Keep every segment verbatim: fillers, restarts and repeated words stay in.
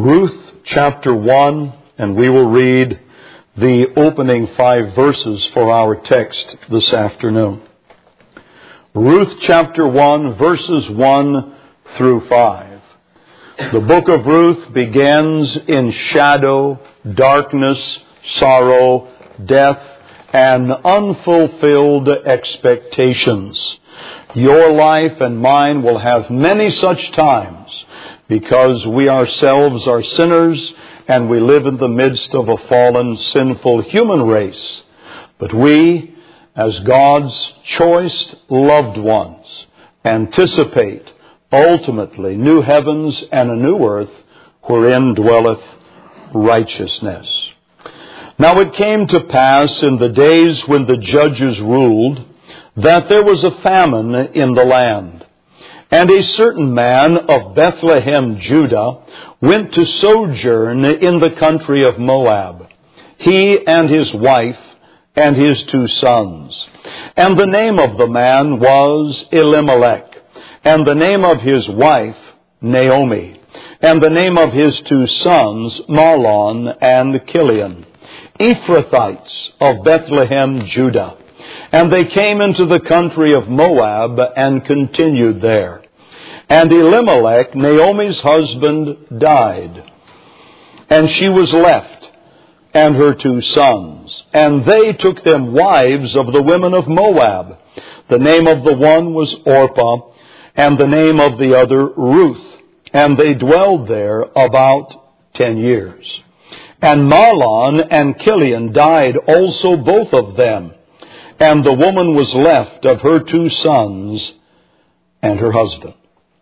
Ruth chapter one, and we will read the opening five verses for our text this afternoon. Ruth chapter one, verses one through five. The book of Ruth begins in shadow, darkness, sorrow, death, and unfulfilled expectations. Your life and mine will have many such times because we ourselves are sinners and we live in the midst of a fallen, sinful human race. But we, as God's choice loved ones, anticipate ultimately new heavens and a new earth wherein dwelleth righteousness. Now it came to pass in the days when the judges ruled that there was a famine in the land. And a certain man of Bethlehem, Judah, went to sojourn in the country of Moab, he and his wife and his two sons. And the name of the man was Elimelech, and the name of his wife Naomi, and the name of his two sons Mahlon and Chilion, Ephrathites of Bethlehem, Judah. And they came into the country of Moab and continued there. And Elimelech, Naomi's husband, died. And she was left, and her two sons. And they took them wives of the women of Moab. The name of the one was Orpah, and the name of the other Ruth. And they dwelled there about ten years. And Mahlon and Chilion died also, both of them. And the woman was left of her two sons and her husband.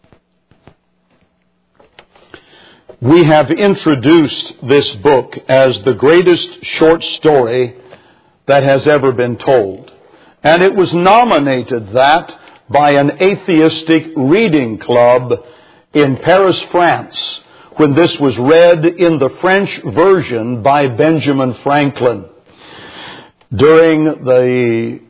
We have introduced this book as the greatest short story that has ever been told. And it was nominated that by an atheistic reading club in Paris, France, when this was read in the French version by Benjamin Franklin. During the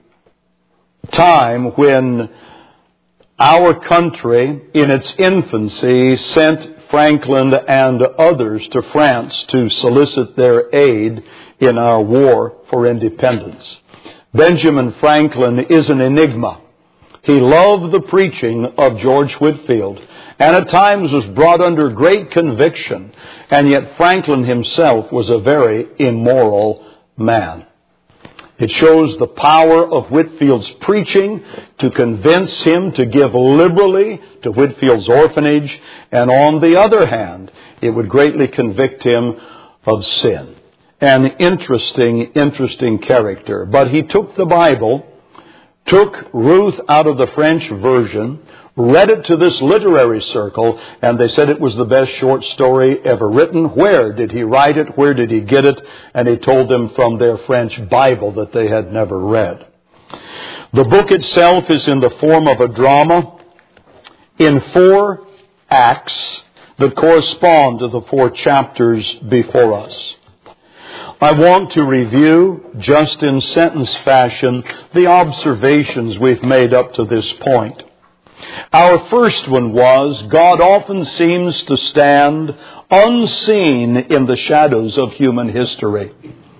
time when our country, in its infancy, sent Franklin and others to France to solicit their aid in our war for independence. Benjamin Franklin is an enigma. He loved the preaching of George Whitefield and at times was brought under great conviction, and yet Franklin himself was a very immoral man. It shows the power of Whitefield's preaching to convince him to give liberally to Whitefield's orphanage, and on the other hand, it would greatly convict him of sin. An interesting, interesting character. But he took the Bible, took Ruth out of the French version, read it to this literary circle, and they said it was the best short story ever written. Where did he write it? Where did he get it? And he told them from their French Bible that they had never read. The book itself is in the form of a drama in four acts that correspond to the four chapters before us. I want to review, just in sentence fashion, the observations we've made up to this point. Our first one was, God often seems to stand unseen in the shadows of human history.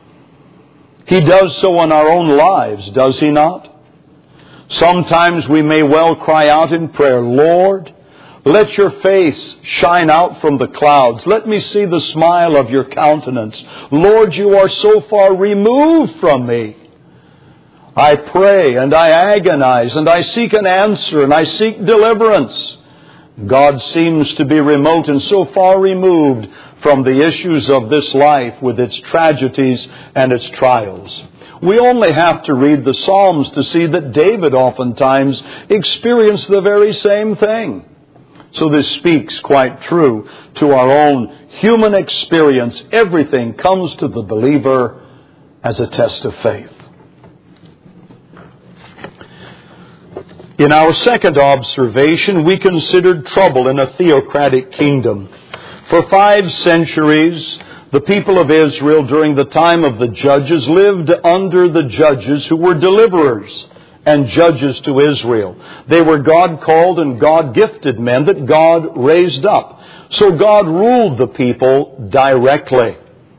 He does so in our own lives, does He not? Sometimes we may well cry out in prayer, Lord, let your face shine out from the clouds. Let me see the smile of your countenance. Lord, you are so far removed from me. I pray and I agonize and I seek an answer and I seek deliverance. God seems to be remote and so far removed from the issues of this life with its tragedies and its trials. We only have to read the Psalms to see that David oftentimes experienced the very same thing. So this speaks quite true to our own human experience. Everything comes to the believer as a test of faith. In our second observation, we considered trouble in a theocratic kingdom. For five centuries, the people of Israel during the time of the judges lived under the judges who were deliverers and judges to Israel. They were God-called and God-gifted men that God raised up. So God ruled the people directly.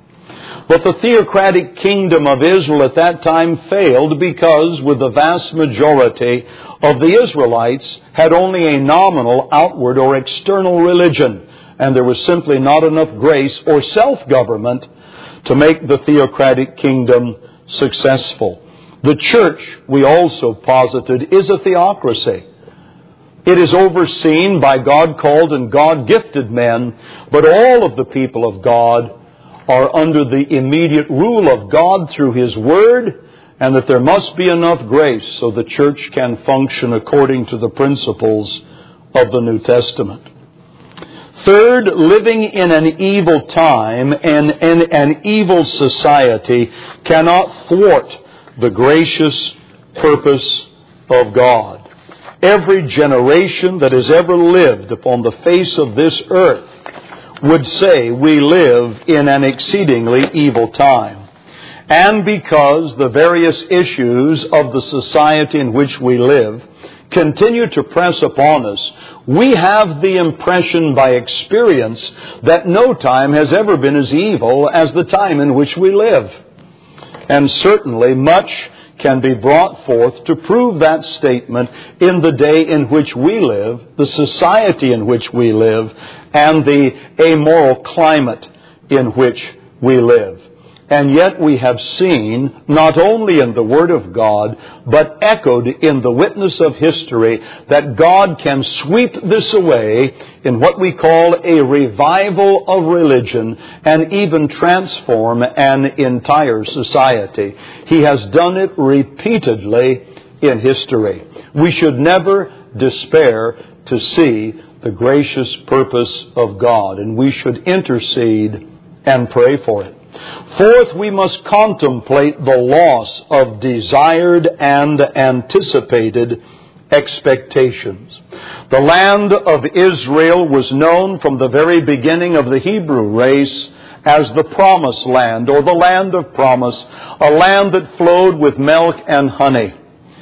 But the theocratic kingdom of Israel at that time failed because, with the vast majority of the Israelites, had only a nominal outward or external religion, and there was simply not enough grace or self-government to make the theocratic kingdom successful. The church, we also posited, is a theocracy. It is overseen by God-called and God-gifted men, but all of the people of God are under the immediate rule of God through His Word, and that there must be enough grace so the church can function according to the principles of the New Testament. Third, living in an evil time and in an evil society cannot thwart the gracious purpose of God. Every generation that has ever lived upon the face of this earth would say we live in an exceedingly evil time. And because the various issues of the society in which we live continue to press upon us, we have the impression by experience that no time has ever been as evil as the time in which we live. And certainly much can be brought forth to prove that statement in the day in which we live, the society in which we live, and the amoral climate in which we live. And yet we have seen, not only in the Word of God, but echoed in the witness of history, that God can sweep this away in what we call a revival of religion and even transform an entire society. He has done it repeatedly in history. We should never despair to see the gracious purpose of God, and we should intercede and pray for it. Fourth, we must contemplate the loss of desired and anticipated expectations. The land of Israel was known from the very beginning of the Hebrew race as the Promised Land, or the Land of Promise, a land that flowed with milk and honey.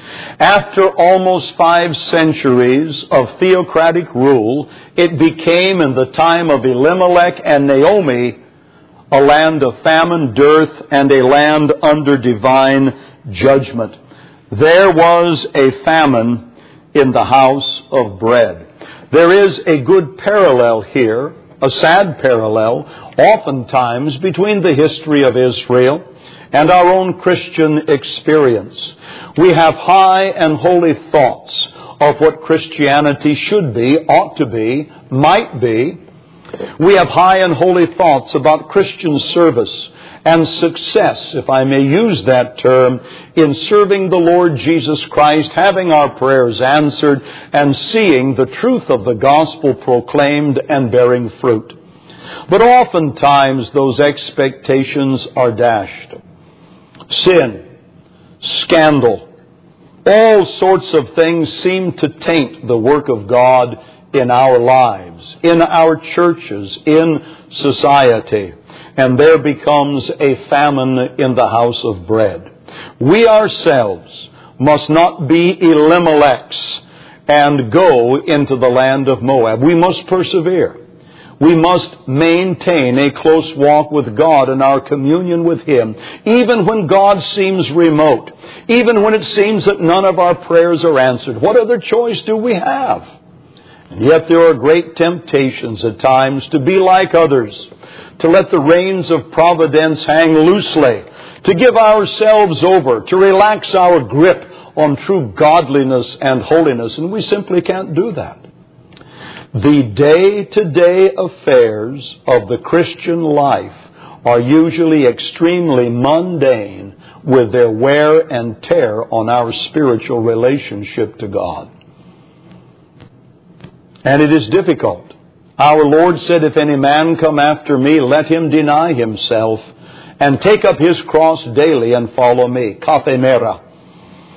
After almost five centuries of theocratic rule, it became, in the time of Elimelech and Naomi, a land of famine, dearth, and a land under divine judgment. There was a famine in the house of bread. There is a good parallel here, a sad parallel, oftentimes between the history of Israel and our own Christian experience. We have high and holy thoughts of what Christianity should be, ought to be, might be. We have high and holy thoughts about Christian service and success, if I may use that term, in serving the Lord Jesus Christ, having our prayers answered, and seeing the truth of the gospel proclaimed and bearing fruit. But oftentimes those expectations are dashed. Sin, scandal, all sorts of things seem to taint the work of God in our lives, in our churches, in society. And there becomes a famine in the house of bread. We ourselves must not be Elimelechs and go into the land of Moab. We must persevere. We must maintain a close walk with God and our communion with Him, even when God seems remote, even when it seems that none of our prayers are answered. What other choice do we have? And yet there are great temptations at times to be like others, to let the reins of providence hang loosely, to give ourselves over, to relax our grip on true godliness and holiness. And we simply can't do that. The day-to-day affairs of the Christian life are usually extremely mundane with their wear and tear on our spiritual relationship to God. And it is difficult. Our Lord said, if any man come after me, let him deny himself and take up his cross daily and follow me. Kathemera.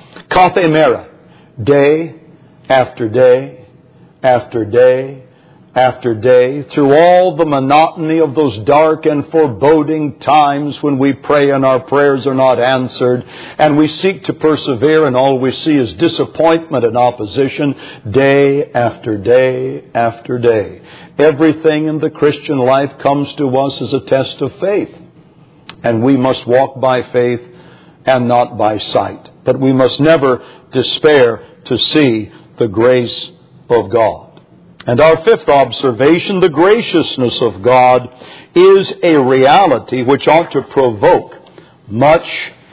Kathemera. Day after day after day after day, through all the monotony of those dark and foreboding times when we pray and our prayers are not answered, and we seek to persevere and all we see is disappointment and opposition, day after day after day. Everything in the Christian life comes to us as a test of faith, and we must walk by faith and not by sight. But we must never despair to see the grace of God. And our fifth observation, the graciousness of God is a reality which ought to provoke much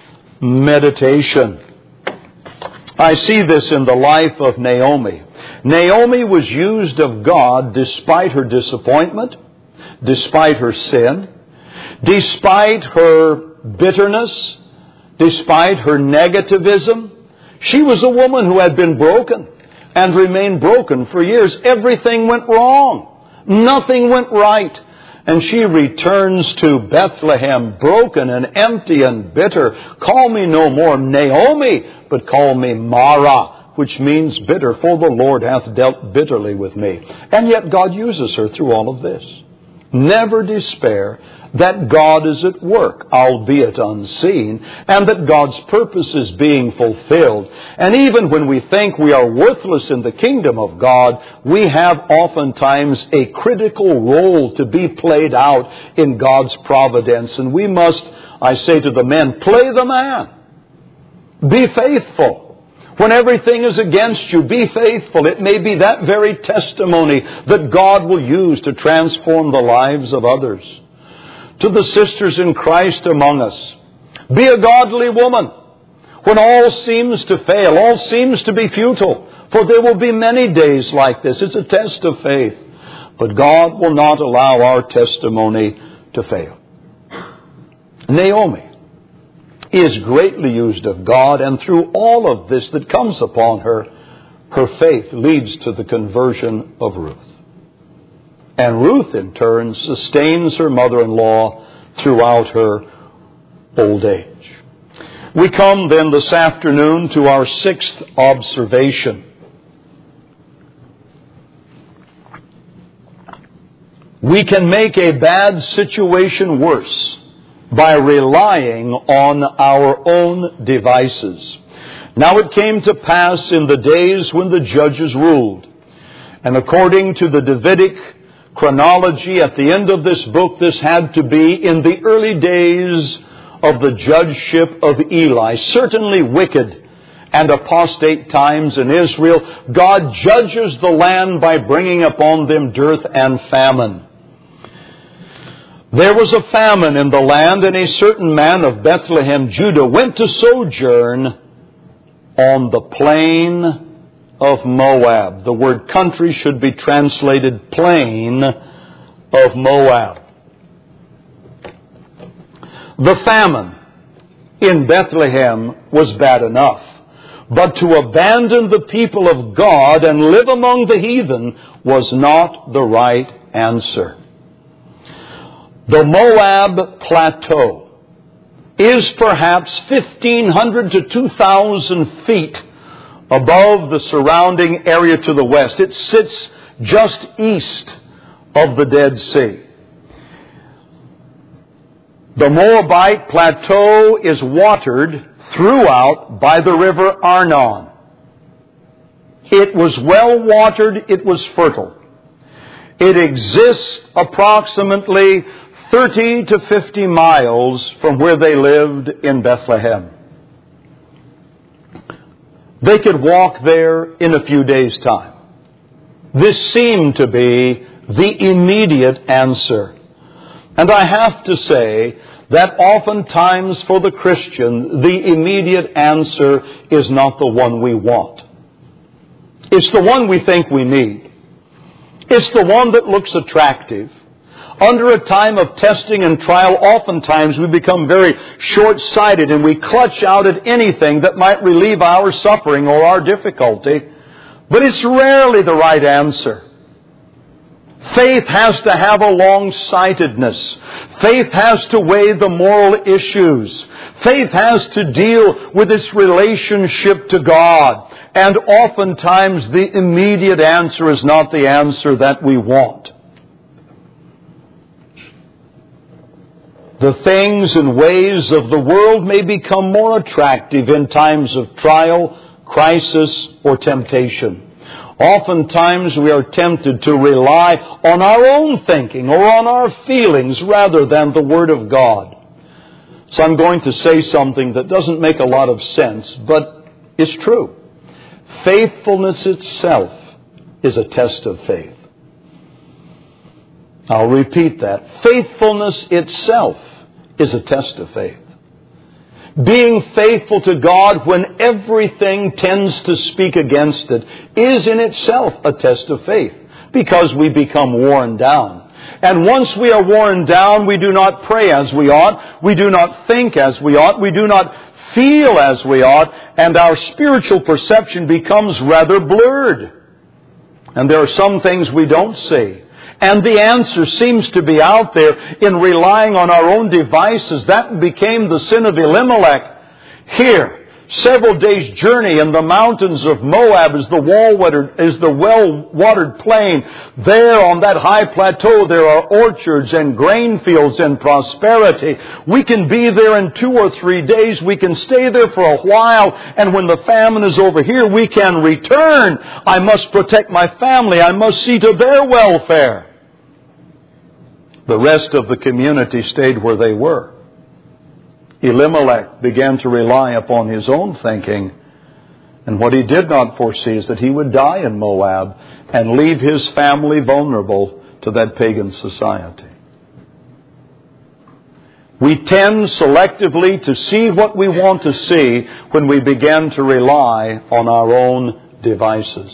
meditation. I see this in the life of Naomi. Naomi was used of God despite her disappointment, despite her sin, despite her bitterness, despite her negativism. She was a woman who had been broken and remained broken for years. Everything went wrong. Nothing went right. And she returns to Bethlehem broken and empty and bitter. Call me no more Naomi, but call me Mara, which means bitter, for the Lord hath dealt bitterly with me. And yet God uses her through all of this. Never despair that God is at work, albeit unseen, and that God's purpose is being fulfilled. And even when we think we are worthless in the kingdom of God, we have oftentimes a critical role to be played out in God's providence. And we must, I say to the men, play the man. Be faithful. When everything is against you, be faithful. It may be that very testimony that God will use to transform the lives of others. To the sisters in Christ among us, be a godly woman when all seems to fail, all seems to be futile. For there will be many days like this. It's a test of faith. But God will not allow our testimony to fail. Naomi is greatly used of God, and through all of this that comes upon her, her faith leads to the conversion of Ruth. And Ruth, in turn, sustains her mother-in-law throughout her old age. We come then this afternoon to our sixth observation. We can make a bad situation worse by relying on our own devices. Now it came to pass in the days when the judges ruled, and according to the Davidic chronology at the end of this book, this had to be in the early days of the judgeship of Eli. Certainly wicked and apostate times in Israel. God judges the land by bringing upon them dearth and famine. There was a famine in the land, and a certain man of Bethlehem, Judah, went to sojourn on the plain of Moab. The word country should be translated plain of Moab. The famine in Bethlehem was bad enough, but to abandon the people of God and live among the heathen was not the right answer. The Moab Plateau is perhaps fifteen hundred to two thousand feet above the surrounding area to the west. It sits just east of the Dead Sea. The Moabite Plateau is watered throughout by the river Arnon. It was well watered. It was fertile. It exists approximately thirty to fifty miles from where they lived in Bethlehem. They could walk there in a few days' time. This seemed to be the immediate answer. And I have to say that oftentimes for the Christian, the immediate answer is not the one we want. It's the one we think we need. It's the one that looks attractive. Under a time of testing and trial, oftentimes we become very short-sighted and we clutch out at anything that might relieve our suffering or our difficulty. But it's rarely the right answer. Faith has to have a long-sightedness. Faith has to weigh the moral issues. Faith has to deal with its relationship to God. And oftentimes the immediate answer is not the answer that we want. The things and ways of the world may become more attractive in times of trial, crisis, or temptation. Oftentimes we are tempted to rely on our own thinking or on our feelings rather than the Word of God. So I'm going to say something that doesn't make a lot of sense, but it's true. Faithfulness itself is a test of faith. I'll repeat that. Faithfulness itself is a test of faith. Being faithful to God when everything tends to speak against it is in itself a test of faith, because we become worn down. And once we are worn down, we do not pray as we ought, we do not think as we ought, we do not feel as we ought, and our spiritual perception becomes rather blurred. And there are some things we don't see. And the answer seems to be out there in relying on our own devices. That became the sin of Elimelech. Here, several days' journey in the mountains of Moab is the wall-watered, is the well-watered plain. There on that high plateau there are orchards and grain fields and prosperity. We can be there in two or three days. We can stay there for a while. And when the famine is over here, we can return. I must protect my family. I must see to their welfare. The rest of the community stayed where they were. Elimelech began to rely upon his own thinking. And what he did not foresee is that he would die in Moab and leave his family vulnerable to that pagan society. We tend selectively to see what we want to see when we begin to rely on our own devices.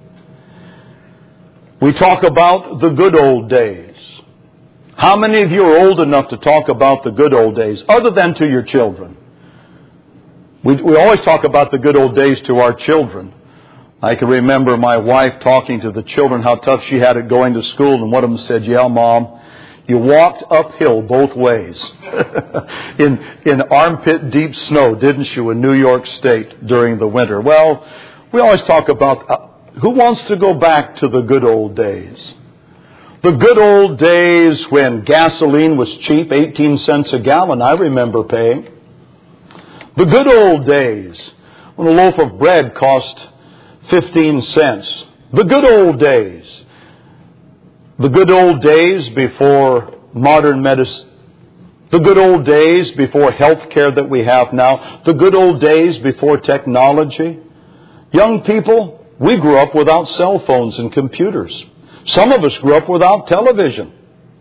We talk about the good old days. How many of you are old enough to talk about the good old days, other than to your children? We, we always talk about the good old days to our children. I can remember my wife talking to the children how tough she had it going to school, and one of them said, "Yeah, Mom, you walked uphill both ways in, in armpit deep snow, didn't you, in New York State during the winter?" Well, we always talk about uh, who wants to go back to the good old days. The good old days when gasoline was cheap, eighteen cents a gallon, I remember paying. The good old days when a loaf of bread cost fifteen cents. The good old days. The good old days before modern medicine. The good old days before health care that we have now. The good old days before technology. Young people, we grew up without cell phones and computers. Some of us grew up without television.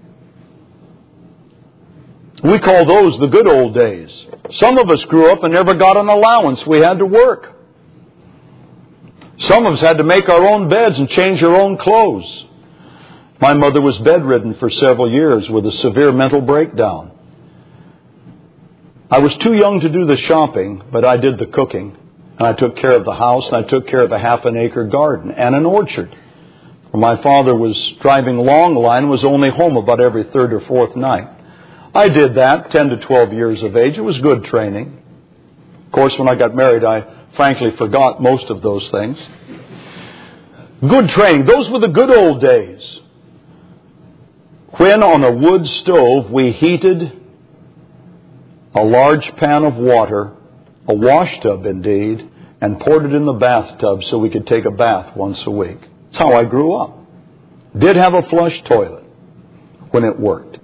We call those the good old days. Some of us grew up and never got an allowance. We had to work. Some of us had to make our own beds and change our own clothes. My mother was bedridden for several years with a severe mental breakdown. I was too young to do the shopping, but I did the cooking. And I took care of the house, and I took care of a half an acre garden and an orchard. My father was driving long line and was only home about every third or fourth night. I did that, ten to twelve years of age. It was good training. Of course, when I got married, I frankly forgot most of those things. Good training. Those were the good old days. When on a wood stove we heated a large pan of water, a wash tub indeed, and poured it in the bathtub so we could take a bath once a week. That's how I grew up. Did have a flush toilet when it worked.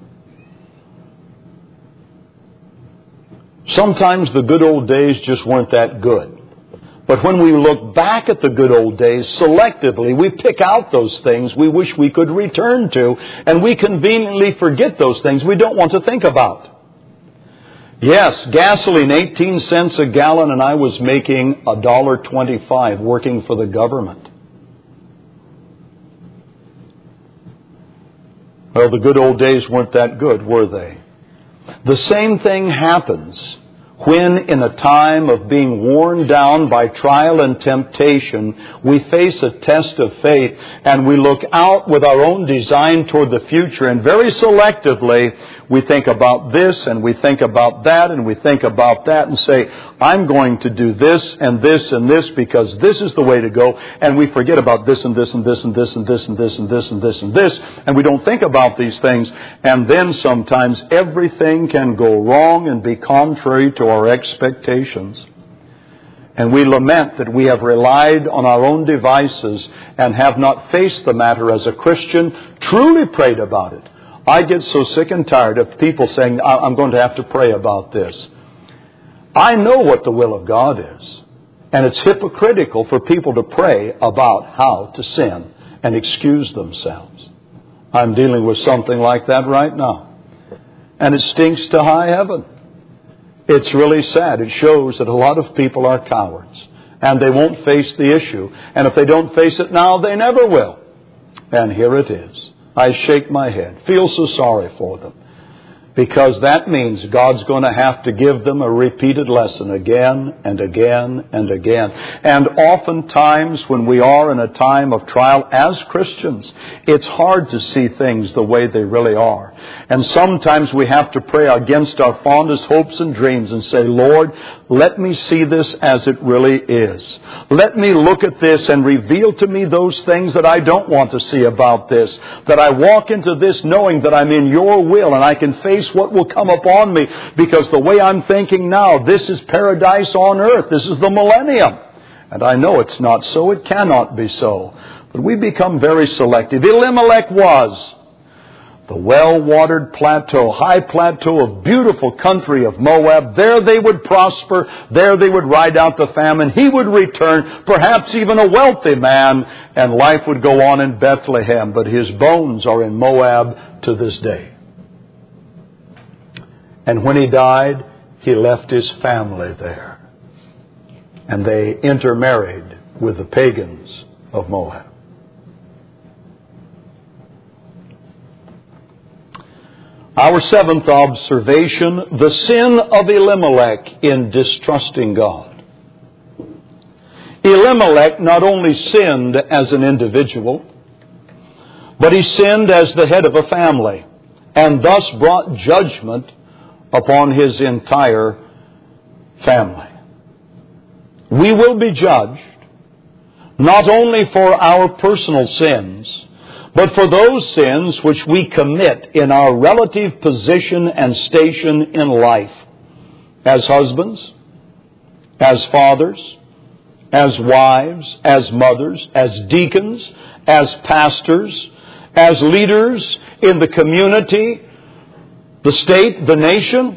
Sometimes the good old days just weren't that good. But when we look back at the good old days, selectively, we pick out those things we wish we could return to, and we conveniently forget those things we don't want to think about. Yes, gasoline, eighteen cents a gallon, and I was making one dollar twenty-five working for the government. Well, the good old days weren't that good, were they? The same thing happens When in a time of being worn down by trial and temptation, we face a test of faith and we look out with our own design toward the future, and very selectively we think about this and we think about that and we think about that and say, I'm going to do this and this and this because this is the way to go, and we forget about this and this and this and this and this and this and this and this and this, and we don't think about these things, and then sometimes everything can go wrong and be contrary to our expectations. And we lament that we have relied on our own devices and have not faced the matter as a Christian, truly prayed about it. I get so sick and tired of people saying, I'm going to have to pray about this. I know what the will of God is. And it's hypocritical for people to pray about how to sin and excuse themselves. I'm dealing with something like that right now. And it stinks to high heaven. It's really sad. It shows that a lot of people are cowards. And they won't face the issue. And if they don't face it now, they never will. And here it is. I shake my head, feel so sorry for them, because that means God's going to have to give them a repeated lesson again and again and again. And oftentimes when we are in a time of trial as Christians, it's hard to see things the way they really are. And sometimes we have to pray against our fondest hopes and dreams and say, Lord, let me see this as it really is. Let me look at this and reveal to me those things that I don't want to see about this. That I walk into this knowing that I'm in your will and I can face what will come upon me, because the way I'm thinking now, this is paradise on earth. This is the millennium. And I know it's not so. It cannot be so. But we become very selective. Elimelech was the well-watered plateau, high plateau of beautiful country of Moab. There they would prosper. There they would ride out the famine. He would return, perhaps even a wealthy man, and life would go on in Bethlehem. But his bones are in Moab to this day. And when he died, he left his family there. And they intermarried with the pagans of Moab. Our seventh observation, the sin of Elimelech in distrusting God. Elimelech not only sinned as an individual, but he sinned as the head of a family, and thus brought judgment upon his entire family. We will be judged not only for our personal sins, but for those sins which we commit in our relative position and station in life, as husbands, as fathers, as wives, as mothers, as deacons, as pastors, as leaders in the community, the state, the nation.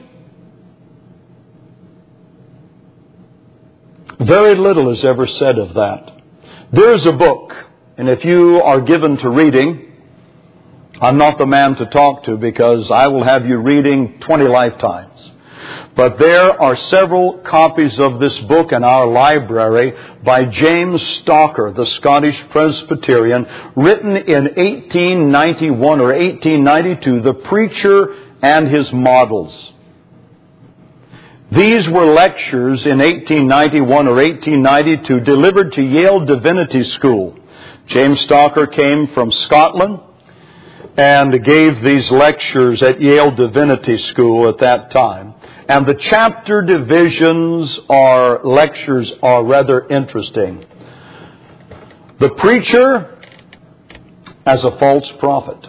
Very little is ever said of that. There's a book, and if you are given to reading, I'm not the man to talk to because I will have you reading twenty lifetimes. But there are several copies of this book in our library by James Stalker, the Scottish Presbyterian, written in eighteen ninety-one or eighteen ninety-two, The Preacher and His Models. These were lectures in eighteen ninety-one or eighteen ninety-two delivered to Yale Divinity School. James Stalker came from Scotland and gave these lectures at Yale Divinity School at that time. And the chapter divisions or lectures are rather interesting. The preacher as a false prophet.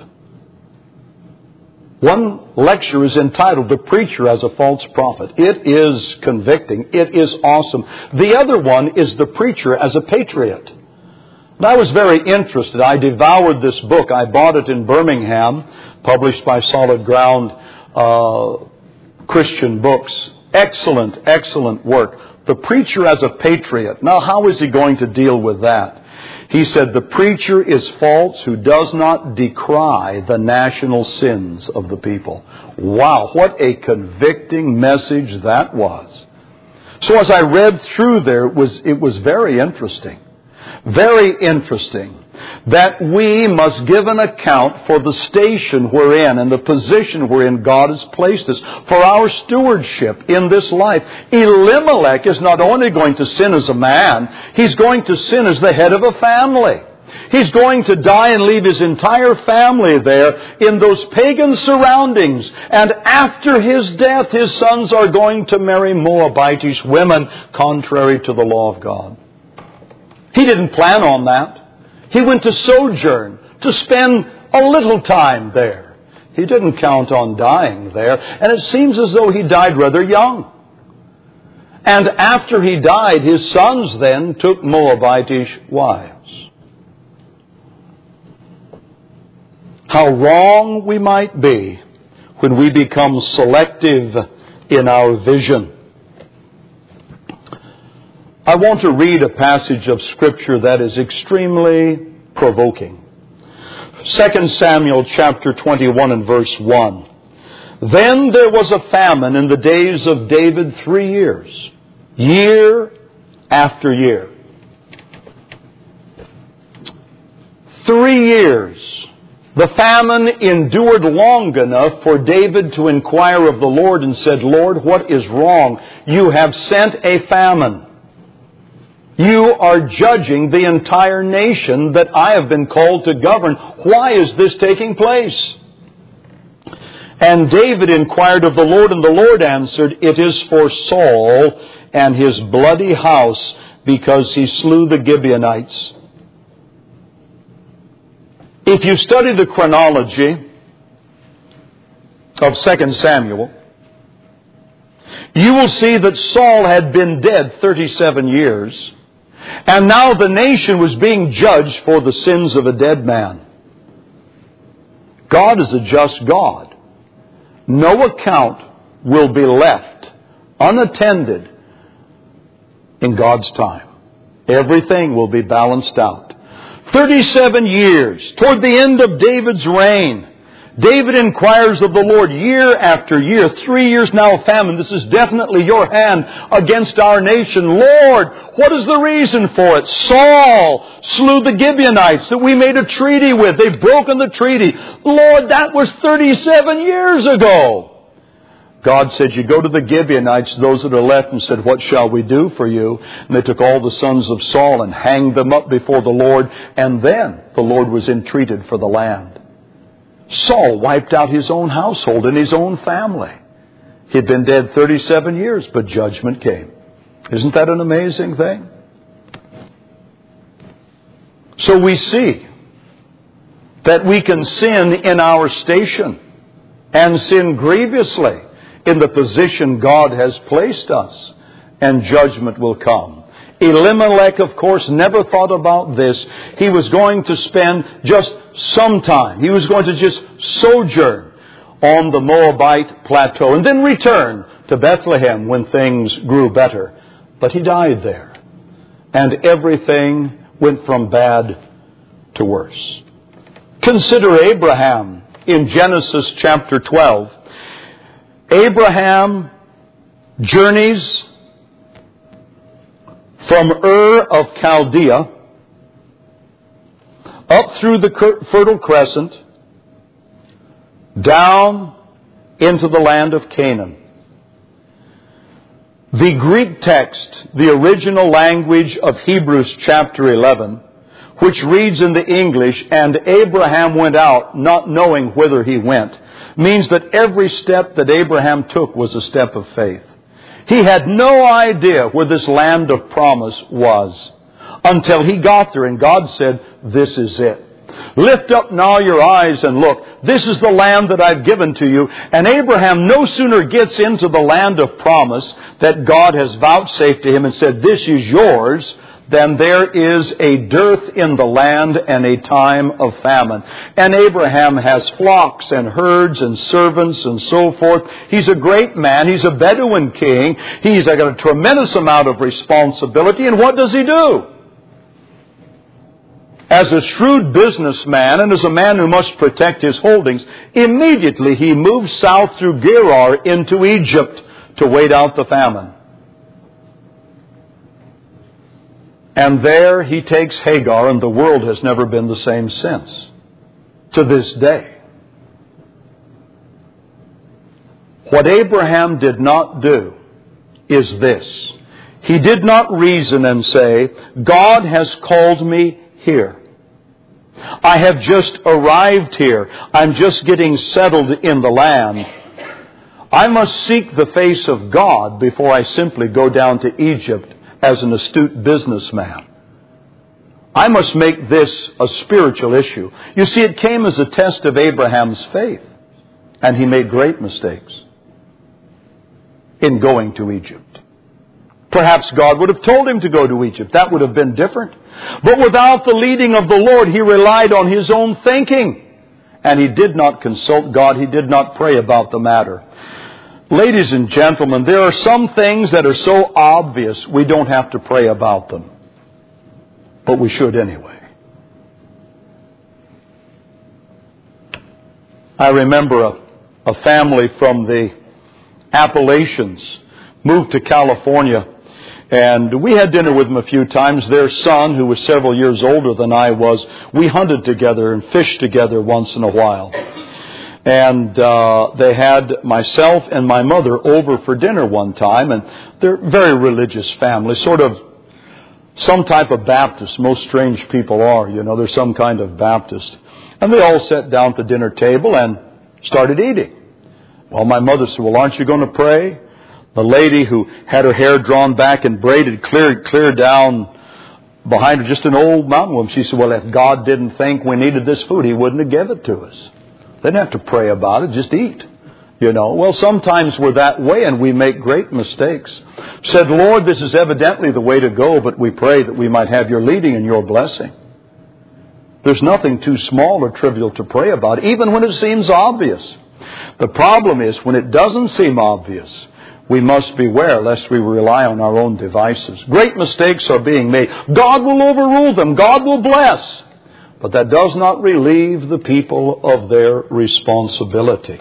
One lecture is entitled, The Preacher as a False Prophet. It is convicting. It is awesome. The other one is The Preacher as a Patriot. And I was very interested. I devoured this book. I bought it in Birmingham, published by Solid Ground uh, Christian Books. Excellent, excellent work. The Preacher as a Patriot. Now, how is he going to deal with that? He said, the preacher is false who does not decry the national sins of the people. Wow, what a convicting message that was. So as I read through there, it was, it was very interesting. Very interesting. that we must give an account for the station we're in and the position we're in. God has placed us for our stewardship in this life. Elimelech is not only going to sin as a man, he's going to sin as the head of a family. He's going to die and leave his entire family there in those pagan surroundings. And after his death, his sons are going to marry Moabitish women, contrary to the law of God. He didn't plan on that. He went to sojourn, to spend a little time there. He didn't count on dying there. And it seems as though he died rather young. And after he died, his sons then took Moabitish wives. How wrong we might be when we become selective in our vision. I want to read a passage of Scripture that is extremely provoking. Second Samuel chapter twenty-one and verse one. Then there was a famine in the days of David three years, year after year. Three years. The famine endured long enough for David to inquire of the Lord and said, Lord, what is wrong? You have sent a famine. You are judging the entire nation that I have been called to govern. Why is this taking place? And David inquired of the Lord, and the Lord answered, it is for Saul and his bloody house, because he slew the Gibeonites. If you study the chronology of Second Samuel, you will see that Saul had been dead thirty-seven years, and now the nation was being judged for the sins of a dead man. God is a just God. No account will be left unattended in God's time. Everything will be balanced out. thirty-seven years, toward the end of David's reign, David inquires of the Lord year after year. Three years now of famine. This is definitely your hand against our nation. Lord, what is the reason for it? Saul slew the Gibeonites that we made a treaty with. They've broken the treaty. Lord, that was thirty-seven years ago. God said, you go to the Gibeonites, those that are left, and said, what shall we do for you? And they took all the sons of Saul and hanged them up before the Lord. And then the Lord was entreated for the land. Saul wiped out his own household and his own family. He'd been dead thirty-seven years, but judgment came. Isn't that an amazing thing? So we see that we can sin in our station and sin grievously in the position God has placed us, and judgment will come. Elimelech, of course, never thought about this. He was going to spend just some time. He was going to just sojourn on the Moabite plateau and then return to Bethlehem when things grew better. But he died there, and everything went from bad to worse. Consider Abraham in Genesis chapter twelve. Abraham journeys from Ur of Chaldea up through the Fertile Crescent down into the land of Canaan. The Greek text, the original language of Hebrews chapter eleven, which reads in the English, and Abraham went out not knowing whither he went, means that every step that Abraham took was a step of faith. He had no idea where this land of promise was until he got there, and God said, this is it. Lift up now your eyes and look. This is the land that I've given to you. And Abraham no sooner gets into the land of promise that God has vouchsafed to him and said, this is yours, then there is a dearth in the land and a time of famine. And Abraham has flocks and herds and servants and so forth. He's a great man. He's a Bedouin king. He's got a tremendous amount of responsibility. And what does he do? As a shrewd businessman and as a man who must protect his holdings, immediately he moves south through Gerar into Egypt to wait out the famine. And there he takes Hagar, and the world has never been the same since, to this day. What Abraham did not do is this. He did not reason and say, God has called me here. I have just arrived here. I'm just getting settled in the land. I must seek the face of God before I simply go down to Egypt as an astute businessman. I must make this a spiritual issue. You see, it came as a test of Abraham's faith, and he made great mistakes in going to Egypt. Perhaps God would have told him to go to Egypt. That would have been different. But without the leading of the Lord, he relied on his own thinking. And he did not consult God. He did not pray about the matter. Ladies and gentlemen, there are some things that are so obvious we don't have to pray about them. But we should anyway. I remember a, a family from the Appalachians moved to California, and we had dinner with them a few times. Their son, who was several years older than I was, we hunted together and fished together once in a while. And uh, they had myself and my mother over for dinner one time, and they're a very religious family, sort of some type of Baptist. Most strange people are, you know, they're some kind of Baptist. And they all sat down at the dinner table and started eating. Well, my mother said, well, aren't you going to pray? The lady who had her hair drawn back and braided clear, clear down behind her, just an old mountain woman, she said, well, if God didn't think we needed this food, He wouldn't have given it to us. They didn't have to pray about it, just eat. You know, well, sometimes we're that way and we make great mistakes. Said, Lord, this is evidently the way to go, but we pray that we might have Your leading and Your blessing. There's nothing too small or trivial to pray about, even when it seems obvious. The problem is, when it doesn't seem obvious, we must beware lest we rely on our own devices. Great mistakes are being made. God will overrule them. God will bless. But that does not relieve the people of their responsibility.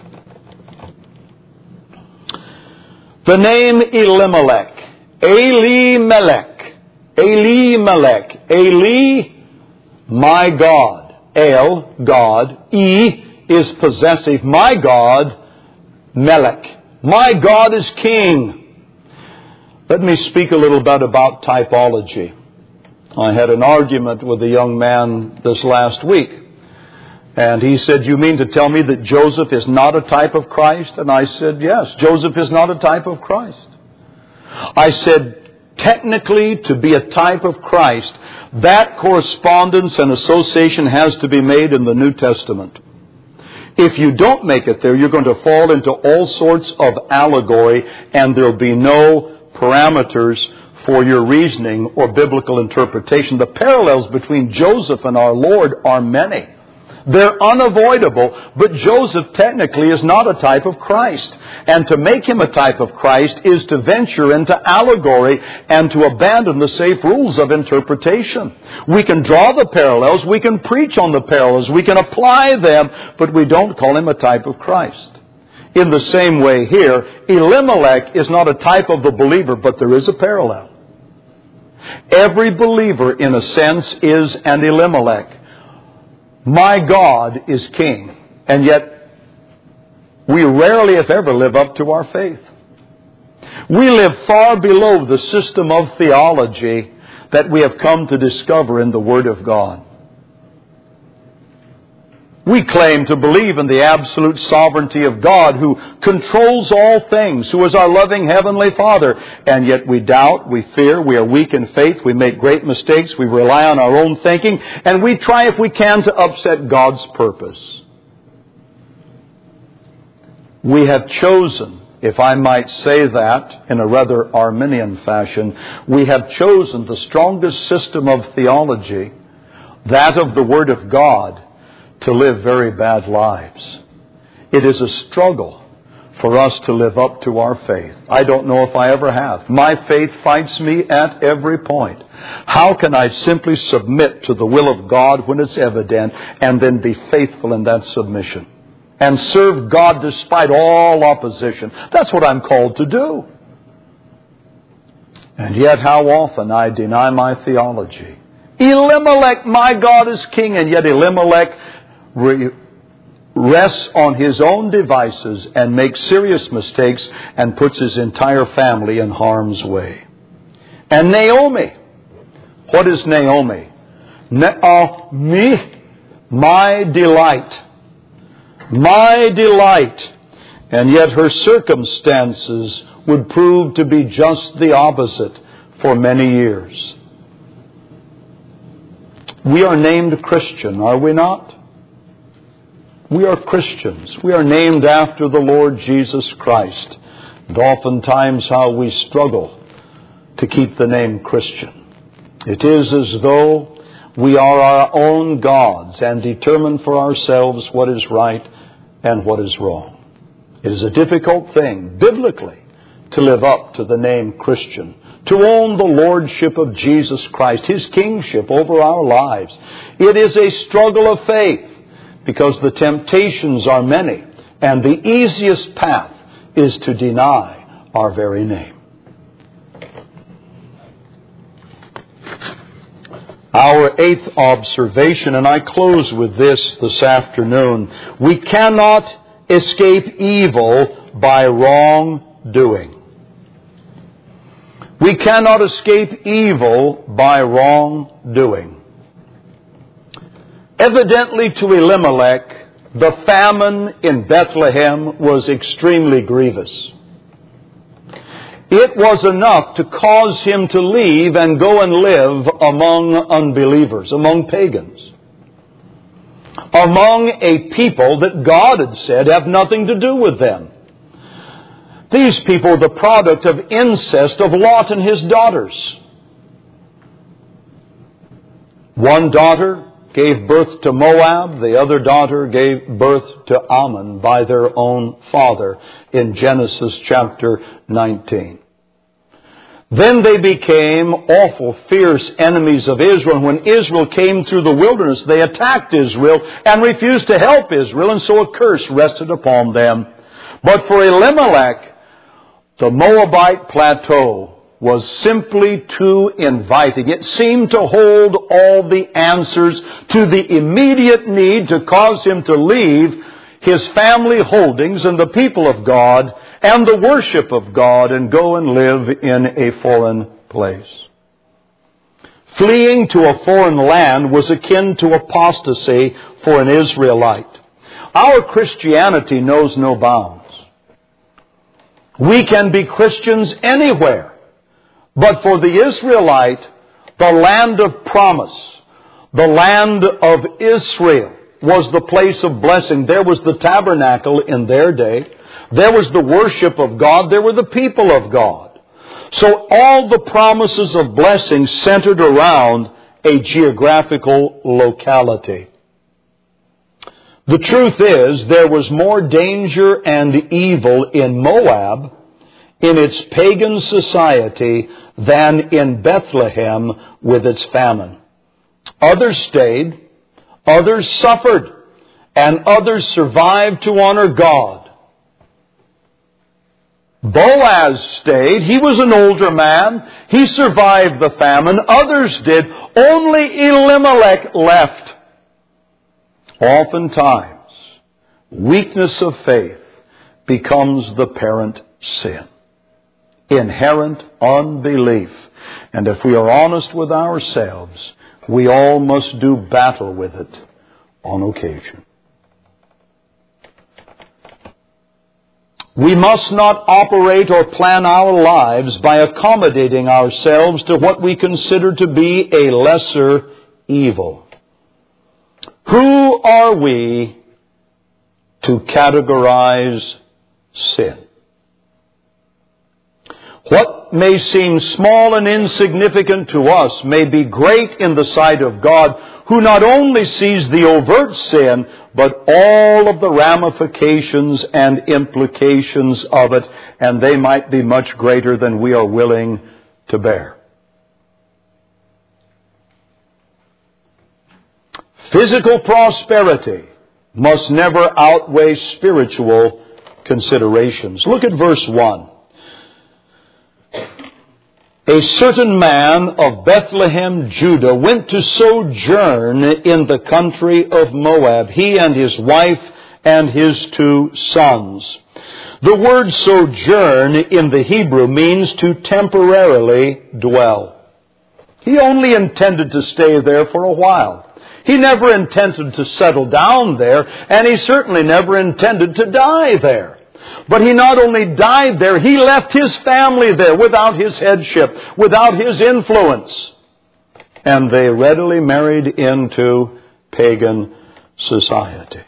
The name Elimelech, Elimelech, Elimelech, Eli, my God. El, God. E is possessive. My God, Melech. My God is King. Let me speak a little bit about typology. I had an argument with a young man this last week. And he said, you mean to tell me that Joseph is not a type of Christ? And I said, yes, Joseph is not a type of Christ. I said, technically, to be a type of Christ, that correspondence and association has to be made in the New Testament. If you don't make it there, you're going to fall into all sorts of allegory, and there'll be no parameters for your reasoning or biblical interpretation. The parallels between Joseph and our Lord are many. They're unavoidable, but Joseph technically is not a type of Christ. And to make him a type of Christ is to venture into allegory and to abandon the safe rules of interpretation. We can draw the parallels, we can preach on the parallels, we can apply them, but we don't call him a type of Christ. In the same way here, Elimelech is not a type of the believer, but there is a parallel. Every believer, in a sense, is an Elimelech. My God is King. And yet, we rarely, if ever, live up to our faith. We live far below the system of theology that we have come to discover in the Word of God. We claim to believe in the absolute sovereignty of God, who controls all things, who is our loving Heavenly Father. And yet we doubt, we fear, we are weak in faith, we make great mistakes, we rely on our own thinking, and we try, if we can, to upset God's purpose. We have chosen, if I might say that in a rather Arminian fashion, we have chosen the strongest system of theology, that of the Word of God, to live very bad lives. It is a struggle for us to live up to our faith. I don't know if I ever have. My faith fights me at every point. How can I simply submit to the will of God when it's evident, and then be faithful in that submission and serve God despite all opposition? That's what I'm called to do. And yet how often I deny my theology. Elimelech, my God, is king, and yet Elimelech re- rests on his own devices and makes serious mistakes and puts his entire family in harm's way. And Naomi, what is Naomi? Naomi, my delight. My delight. And yet her circumstances would prove to be just the opposite for many years. We are named Christian, are we not? We are Christians. We are named after the Lord Jesus Christ. And oftentimes how we struggle to keep the name Christian. It is as though we are our own gods and determine for ourselves what is right and what is wrong. It is a difficult thing, biblically, to live up to the name Christian, to own the lordship of Jesus Christ, His kingship over our lives. It is a struggle of faith because the temptations are many, and the easiest path is to deny our very name. Our eighth observation, and I close with this this afternoon, we cannot escape evil by wrongdoing. We cannot escape evil by wrongdoing. Evidently to Elimelech, the famine in Bethlehem was extremely grievous. It was enough to cause him to leave and go and live among unbelievers, among pagans, among a people that God had said have nothing to do with them. These people were the product of incest of Lot and his daughters. One daughter gave birth to Moab, the other daughter gave birth to Ammon by their own father in Genesis chapter nineteen. Then they became awful, fierce enemies of Israel. When Israel came through the wilderness, they attacked Israel and refused to help Israel, and so a curse rested upon them. But for Elimelech, the Moabite plateau was simply too inviting. It seemed to hold all the answers to the immediate need to cause him to leave his family holdings and the people of God and the worship of God and go and live in a foreign place. Fleeing to a foreign land was akin to apostasy for an Israelite. Our Christianity knows no bounds. We can be Christians anywhere. But for the Israelite, the land of promise, the land of Israel, was the place of blessing. There was the tabernacle in their day. There was the worship of God. There were the people of God. So all the promises of blessing centered around a geographical locality. The truth is, there was more danger and evil in Moab, in its pagan society, than in Bethlehem with its famine. Others stayed, others suffered, and others survived to honor God. Boaz stayed. He was an older man. He survived the famine. Others did. Only Elimelech left. Oftentimes, weakness of faith becomes the parent sin. Inherent unbelief. And if we are honest with ourselves, we all must do battle with it on occasion. We must not operate or plan our lives by accommodating ourselves to what we consider to be a lesser evil. Who are we to categorize sin? What may seem small and insignificant to us may be great in the sight of God, who not only sees the overt sin, but all of the ramifications and implications of it, and they might be much greater than we are willing to bear. Physical prosperity must never outweigh spiritual considerations. Look at verse one. a certain man of Bethlehem, Judah, went to sojourn in the country of Moab, he and his wife and his two sons. The word sojourn in the Hebrew means to temporarily dwell. He only intended to stay there for a while. He never intended to settle down there, and he certainly never intended to die there. But he not only died there, he left his family there without his headship, without his influence. And they readily married into pagan society.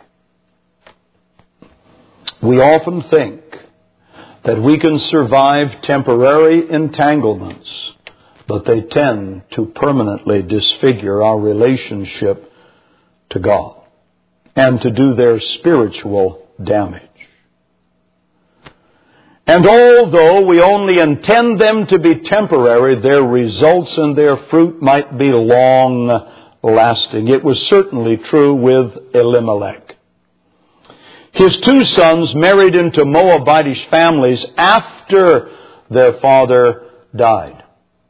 We often think that we can survive temporary entanglements, but they tend to permanently disfigure our relationship to God and to do their spiritual damage. And although we only intend them to be temporary, their results and their fruit might be long-lasting. It was certainly true with Elimelech. His two sons married into Moabitish families after their father died.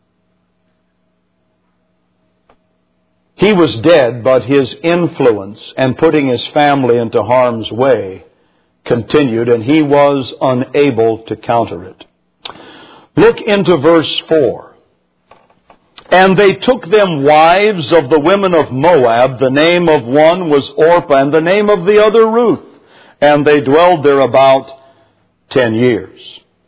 He was dead, but his influence and putting his family into harm's way continued, and he was unable to counter it. Look into verse four. And they took them wives of the women of Moab. The name of one was Orpah, and the name of the other Ruth. And they dwelled there about ten years.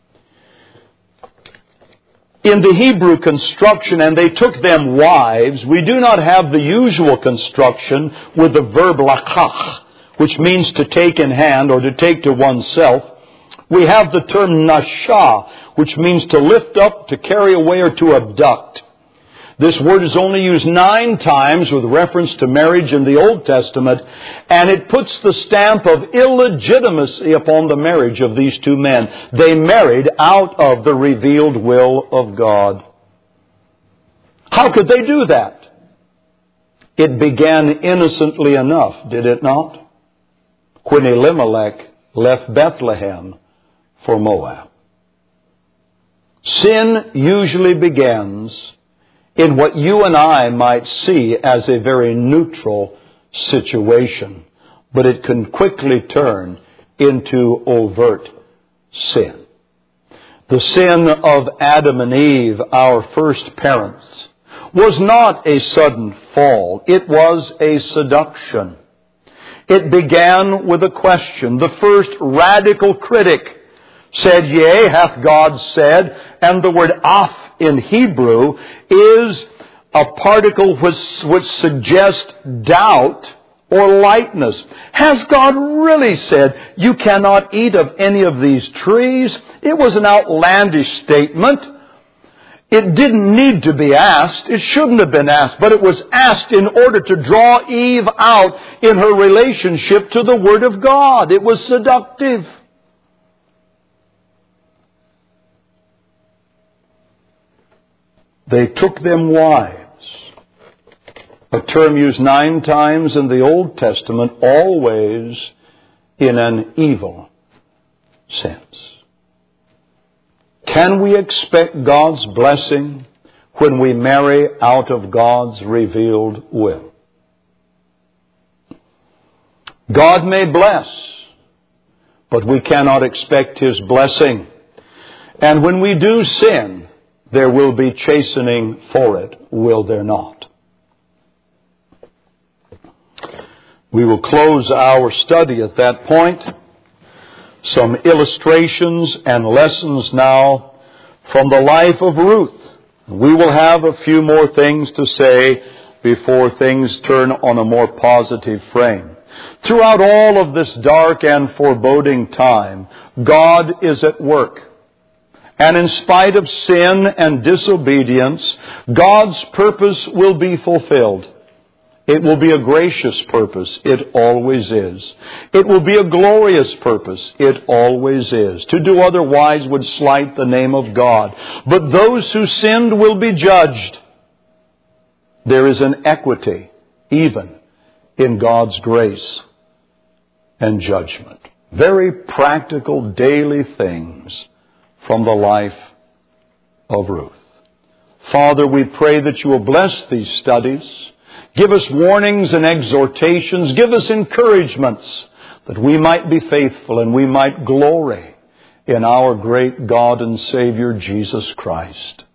In the Hebrew construction, and they took them wives, we do not have the usual construction with the verb lakach, which means to take in hand or to take to oneself. We have the term nashah, which means to lift up, to carry away, or to abduct. This word is only used nine times with reference to marriage in the Old Testament, and it puts the stamp of illegitimacy upon the marriage of these two men. They married out of the revealed will of God. How could they do that? It began innocently enough, did it not? When Elimelech left Bethlehem for Moab. Sin usually begins in what you and I might see as a very neutral situation, but it can quickly turn into overt sin. The sin of Adam and Eve, our first parents, was not a sudden fall. It was a seduction. It began with a question. The first radical critic said, "Yea, hath God said," and the word af in Hebrew is a particle which, which suggests doubt or lightness. Has God really said, you cannot eat of any of these trees? It was an outlandish statement. It didn't need to be asked. It shouldn't have been asked, but it was asked in order to draw Eve out in her relationship to the Word of God. It was seductive. They took them wives, a term used nine times in the Old Testament, always in an evil sense. Can we expect God's blessing when we marry out of God's revealed will? God may bless, but we cannot expect His blessing. And when we do sin, there will be chastening for it, will there not? We will close our study at that point. Some illustrations and lessons now from the life of Ruth. We will have a few more things to say before things turn on a more positive frame. Throughout all of this dark and foreboding time, God is at work. And in spite of sin and disobedience, God's purpose will be fulfilled. It will be a gracious purpose. It always is. It will be a glorious purpose. It always is. To do otherwise would slight the name of God. But those who sinned will be judged. There is an equity, even in God's grace and judgment. Very practical daily things from the life of Ruth. Father, we pray that you will bless these studies. Give us warnings and exhortations. Give us encouragements that we might be faithful and we might glory in our great God and Savior, Jesus Christ.